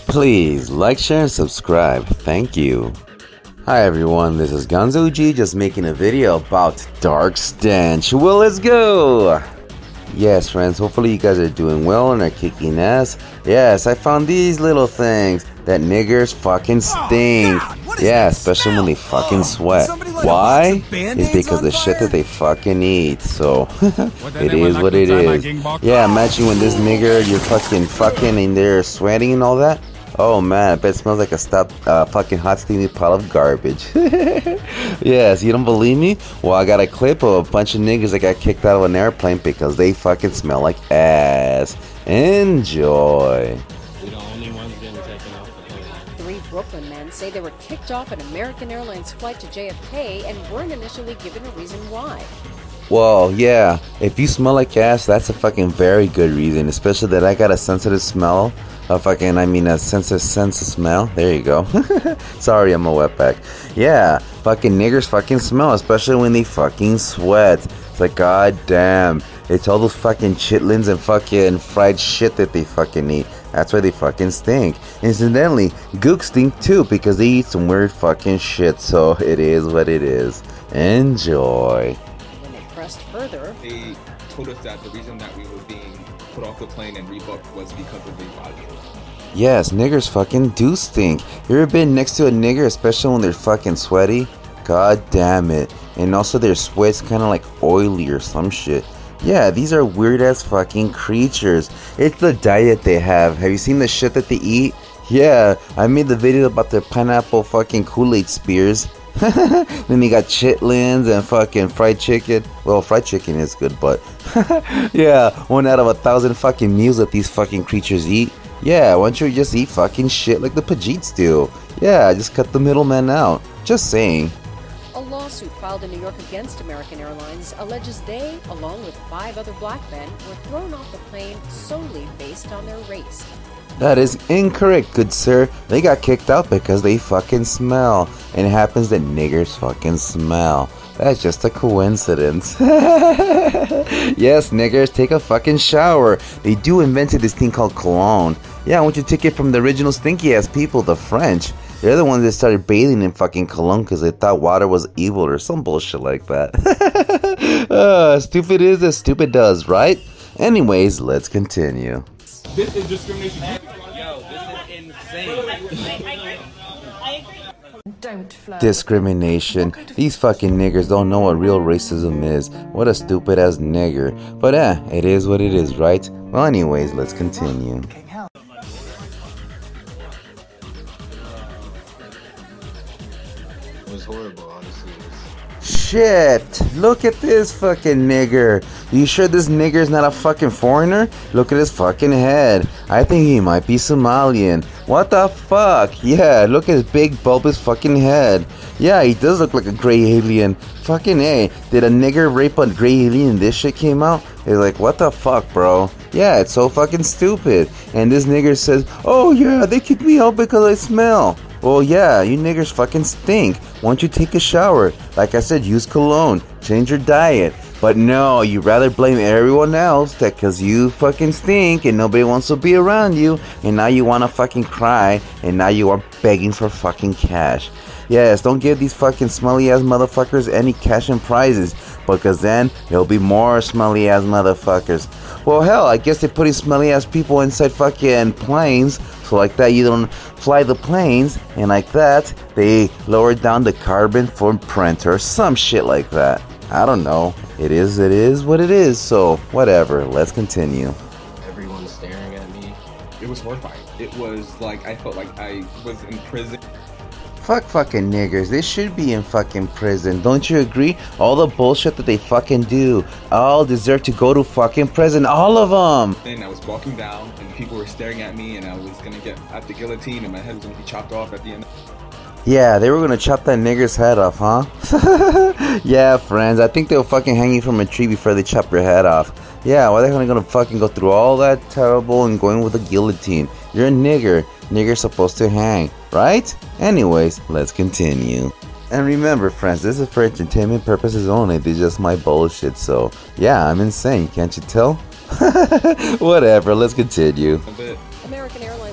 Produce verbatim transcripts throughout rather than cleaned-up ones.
Please like, share, and subscribe. Thank you. Hi everyone, this is Gonzo G just making a video about Dark Stench. Well, let's go! Yes, friends, hopefully you guys are doing well and are kicking ass. Yes, I found these little things that niggers fucking stink. Oh, yeah, especially when they fucking sweat. Why? It's because the shit that they fucking eat. So, it is what it is. Yeah, imagine when this nigger, you're fucking fucking in there sweating and all that. Oh man, I bet it smells like a stop, uh, fucking hot steamy pile of garbage. Yes, you don't believe me? Well, I got a clip of a bunch of niggas that got kicked out of an airplane because they fucking smell like ass. Enjoy. We're the only ones getting taken off the plane. Three Brooklyn men say they were kicked off an American Airlines flight to J F K and weren't initially given a reason why. Well, yeah, if you smell like ass, that's a fucking very good reason, especially that I got a sensitive smell. A fucking, I mean, a sensitive sense of smell. There you go. Sorry, I'm a wetback. Yeah, fucking niggers fucking smell, especially when they fucking sweat. It's like, god damn. It's all those fucking chitlins and fucking fried shit that they fucking eat. That's why they fucking stink. Incidentally, gooks stink too because they eat some weird fucking shit. So it is what it is. Enjoy. When they pressed further, They told us that the reason that we were being put off the plane and rebooked was because of the body. Yes, niggers fucking do stink. You ever been next to a nigger, especially when they're fucking sweaty? God damn it. And also their sweat's kind of like oily or some shit. Yeah, these are weird ass fucking creatures. It's the diet they have. Have you seen the shit that they eat? Yeah, I made the video about their pineapple fucking Kool-Aid spears. Then they got chitlins and fucking fried chicken. Well, fried chicken is good, but yeah, one out of a thousand fucking meals that these fucking creatures eat. Yeah, why don't you just eat fucking shit like the Pajeets do? Yeah, just cut the middleman out. Just saying. a lawsuit filed in New York against American Airlines alleges they, along with five other black men, were thrown off the plane solely based on their race. That is incorrect, good sir. They got kicked out because they fucking smell. And it happens that niggers fucking smell. That's just a coincidence. Yes, niggers, take a fucking shower. They do invented this thing called cologne. Yeah, I want you to take it from the original stinky ass people, the French. They're the ones that started bathing in fucking cologne because they thought water was evil or some bullshit like that. uh, stupid is as stupid does, right? Anyways, let's continue. This is discrimination. Yo, this is insane. Don't flirt. Discrimination. These fucking niggers don't know what real racism is. What a stupid ass nigger. But eh, it is what it is, right? Well, anyways, let's continue. It was horrible, honestly. Shit! Look at this fucking nigger. You sure this nigger is not a fucking foreigner? Look at his fucking head. I think he might be Somalian. What the fuck? Yeah, look at his big bulbous fucking head. Yeah, he does look like a gray alien. Fucking A. Did a nigger rape a gray alien and this shit came out? It's like, what the fuck, bro? Yeah, it's so fucking stupid. And this nigger says, oh yeah, they kicked me out because I smell. Well, yeah, you niggers fucking stink. Why don't you take a shower? Like I said, use cologne. Change your diet. But no, you rather blame everyone else that cause you fucking stink and nobody wants to be around you. And now you want to fucking cry. And now you are begging for fucking cash. Yes, don't give these fucking smelly ass motherfuckers any cash and prizes. Because then there'll be more smelly ass motherfuckers. Well, hell, I guess they're putting smelly ass people inside fucking planes. So like that you don't fly the planes, and like that they lower down the carbon footprint or some shit like that. I don't know. It is it is what it is, so whatever. Let's continue. Everyone's staring at me. It was horrifying. It was like I felt like I was in prison. Fuck fucking niggers. They should be in fucking prison. Don't you agree? All the bullshit that they fucking do. All deserve to go to fucking prison. All of them. And I was walking down and people were staring at me and I was gonna get at the guillotine and my head was gonna be chopped off at the end. Yeah, they were gonna chop that nigger's head off, huh? Yeah, friends. I think they'll fucking hang you from a tree before they chop your head off. Yeah, why the hell are they gonna fucking go through all that terrible and going with a guillotine? You're a nigger. Nigger's supposed to hang, right? Anyways, let's continue. And remember, friends, this is for entertainment purposes only. This is just my bullshit, so yeah, I'm insane. Can't you tell? Whatever, let's continue. A bit. American Airlines saying we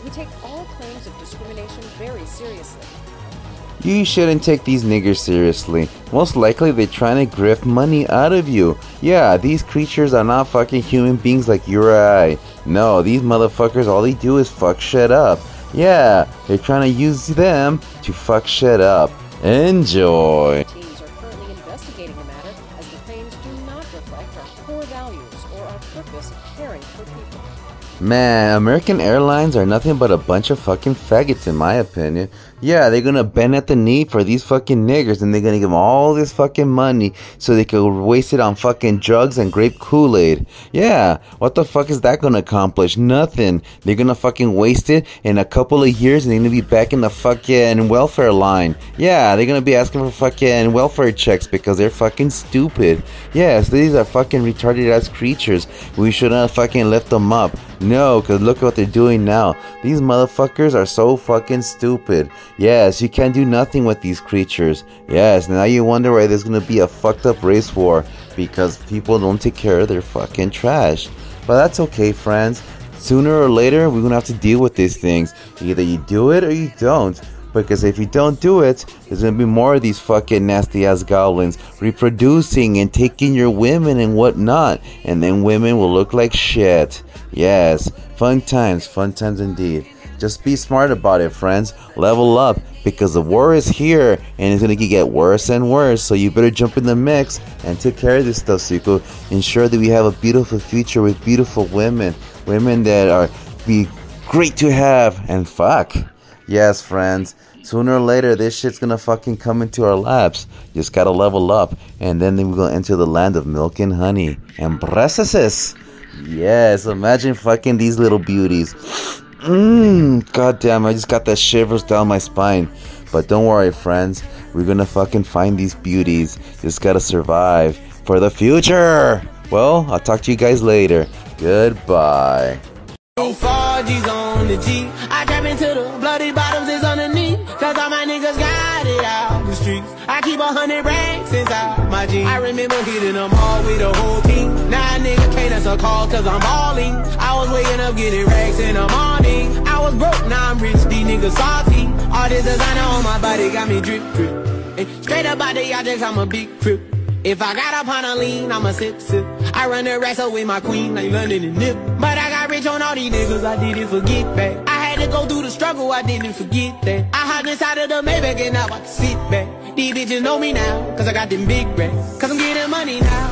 We take all claims of discrimination very seriously. You shouldn't take these niggers seriously. Most likely they're trying to grift money out of you. Yeah, these creatures are not fucking human beings like you or I. No, these motherfuckers, all they do is fuck shit up. Yeah, they're trying to use them to fuck shit up. Enjoy. Teams are currently investigating the matter as the claims do not reflect our core values or our purpose of caring for people. Man, American Airlines are nothing but a bunch of fucking faggots in my opinion. Yeah, they're gonna bend at the knee for these fucking niggers and they're gonna give them all this fucking money so they can waste it on fucking drugs and grape Kool-Aid. Yeah, what the fuck is that gonna accomplish? Nothing. They're gonna fucking waste it in a couple of years and they're gonna be back in the fucking welfare line. Yeah, they're gonna be asking for fucking welfare checks because they're fucking stupid. Yes, these are fucking retarded ass creatures. We shouldn't have fucking left them up. No, cause look what they're doing now. These motherfuckers are so fucking stupid. Yes, you can't do nothing with these creatures. Yes, now you wonder why there's gonna be a fucked up race war. Because people don't take care of their fucking trash. But that's okay, friends. Sooner or later, we're gonna have to deal with these things. Either you do it or you don't. Because if you don't do it, there's gonna be more of these fucking nasty ass goblins reproducing and taking your women and whatnot. And then women will look like shit. Yes, fun times, fun times indeed. Just be smart about it, friends. Level up, because the war is here and it's gonna get worse and worse. So you better jump in the mix and take care of this stuff so you can ensure that we have a beautiful future with beautiful women. Women that are be great to have and fuck. Yes, friends. Sooner or later, this shit's gonna fucking come into our laps. Just gotta level up, and then we're gonna enter the land of milk and honey and breasts. Yes, imagine fucking these little beauties. Mmm, goddamn, I just got the shivers down my spine. But don't worry, friends. We're gonna fucking find these beauties. Just gotta survive for the future. Well, I'll talk to you guys later. Goodbye. four G's on the G. I trap into the bloody bottoms is underneath. Cause all my niggas got it out the streets. I keep a hundred racks inside my jeans. I remember hitting them all with a whole team. Now a nigga can't answer calls cause I'm balling. I was waking up getting racks in the morning. I was broke, now I'm rich, these niggas salty. All this designer on my body got me drip, drip. And straight up out the objects, I'm a big crip. If I got up on a lean, I'ma sip, sip. I run the racks up with my queen, like London and Nip. But I got rich on all these niggas, I didn't forget that. I had to go through the struggle, I didn't forget that. I hopped inside of the Maybach and now I can sit back. These bitches know me now, cause I got them big racks. Cause I'm getting money now.